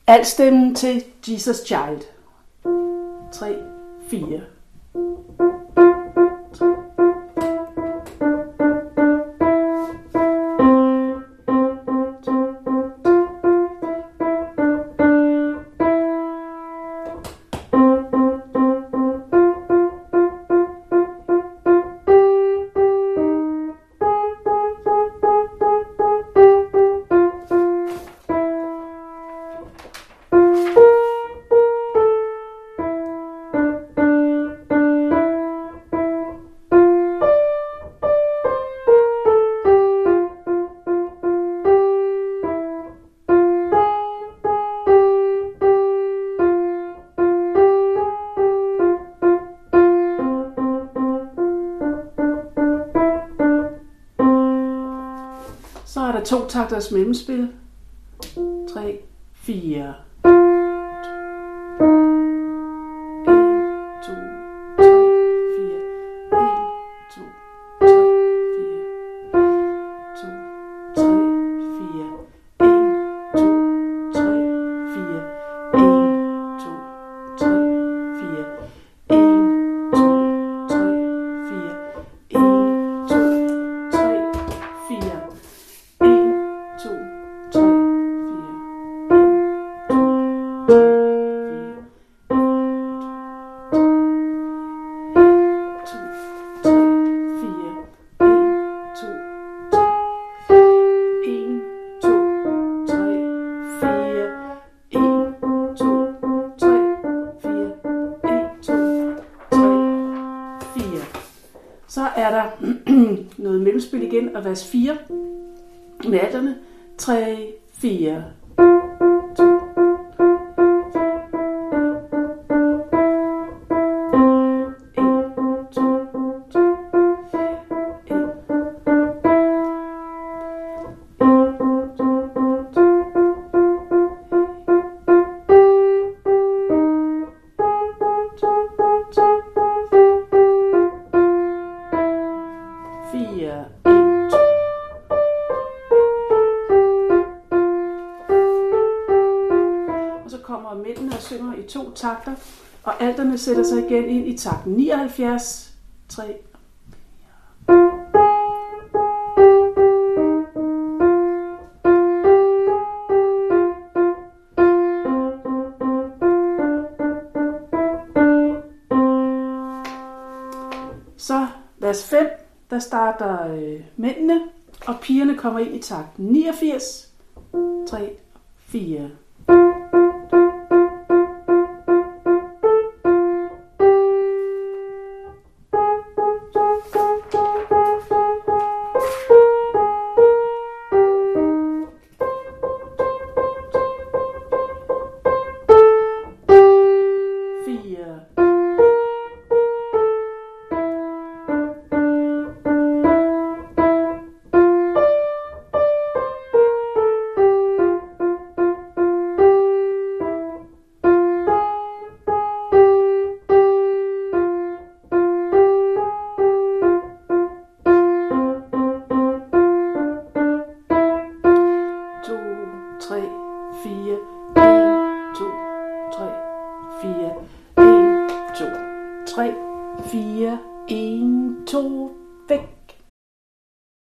Altstemmen til Jesus Child. 3, 4. Så er der 2 takters mellemspil. 3, 4. Så er der noget mellemspil igen, og vers 4 med alterne. 3, 4. Og så kommer mændene og synger i 2 takter, og alterne sætter sig igen ind i takten 79, 3, 4. Så vers 5, der starter mændene, og pigerne kommer ind i takten 89, 3, 4. Fire, 1, 2, væk.